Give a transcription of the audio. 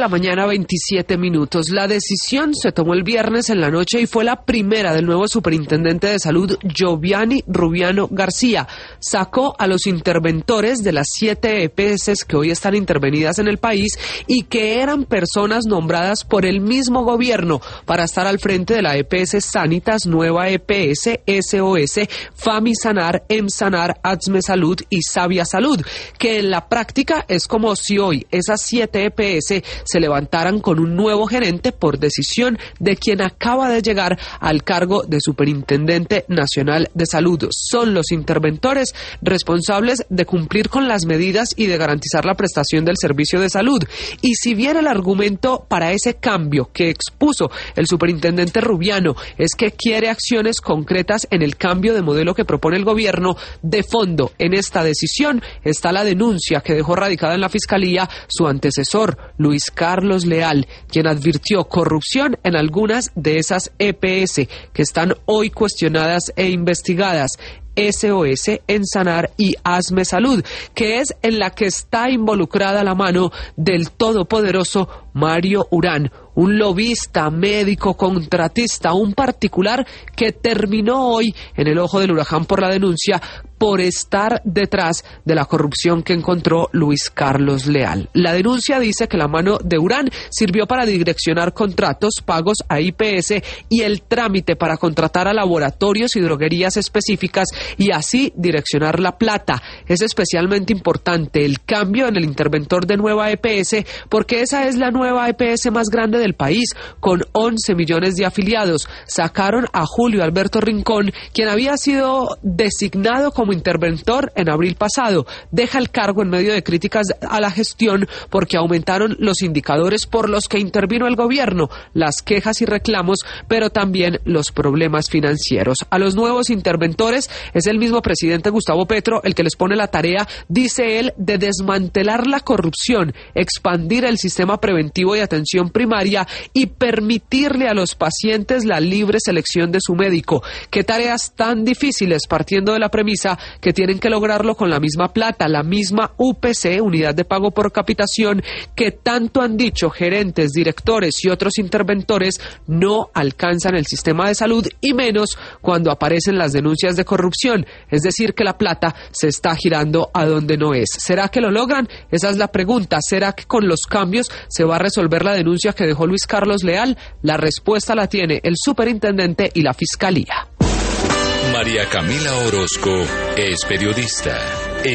La mañana, 27 minutos. La decisión se tomó el viernes en la noche y fue la primera del nuevo superintendente de salud, Giovanni Rubiano García. Sacó a los interventores de las 7 EPS que hoy están intervenidas en el país y que eran personas nombradas por el mismo gobierno para estar al frente de la EPS Sanitas, Nueva EPS, SOS, Famisanar, Emsanar, Adsme Salud y Sabia Salud, que en la práctica es como si hoy esas 7 EPS se levantaran con un nuevo gerente por decisión de quien acaba de llegar al cargo de Superintendente Nacional de Salud. Son los interventores responsables de cumplir con las medidas y de garantizar la prestación del servicio de salud. Y si bien el argumento para ese cambio que expuso el superintendente Rubiano es que quiere acciones concretas en el cambio de modelo que propone el gobierno, de fondo en esta decisión está la denuncia que dejó radicada en la Fiscalía su antecesor, Luis Carlos Leal, quien advirtió corrupción en algunas de esas EPS que están hoy cuestionadas e investigadas. SOS, Ensanar y Asme Salud, que es en la que está involucrada la mano del todopoderoso Mario Urán, un lobista, médico, contratista, un particular que terminó hoy en el ojo del huracán por la denuncia por estar detrás de la corrupción que encontró Luis Carlos Leal. La denuncia dice que la mano de Urán sirvió para direccionar contratos, pagos a IPS y el trámite para contratar a laboratorios y droguerías específicas y así direccionar la plata. Es especialmente importante el cambio en el interventor de Nueva EPS porque esa es la nueva EPS más grande del país, con 11 millones de afiliados. Sacaron a Julio Alberto Rincón, quien había sido designado como interventor en abril pasado. Deja el cargo en medio de críticas a la gestión porque aumentaron los indicadores por los que intervino el gobierno, las quejas y reclamos, pero también los problemas financieros. A los nuevos interventores es el mismo presidente Gustavo Petro el que les pone la tarea, dice él, de desmantelar la corrupción, expandir el sistema preventivo y atención primaria y permitirle a los pacientes la libre selección de su médico. Qué tareas tan difíciles, partiendo de la premisa que tienen que lograrlo con la misma plata, la misma UPC, unidad de pago por capitación, que tanto han dicho gerentes, directores y otros interventores no alcanzan el sistema de salud y menos cuando aparecen las denuncias de corrupción, es decir, que la plata se está girando a donde no es. ¿Será que lo logran? Esa es la pregunta. ¿Será que con los cambios se va a resolver la denuncia que dejó Luis Carlos Leal? La respuesta la tiene el superintendente y la Fiscalía. María Camila Orozco es periodista.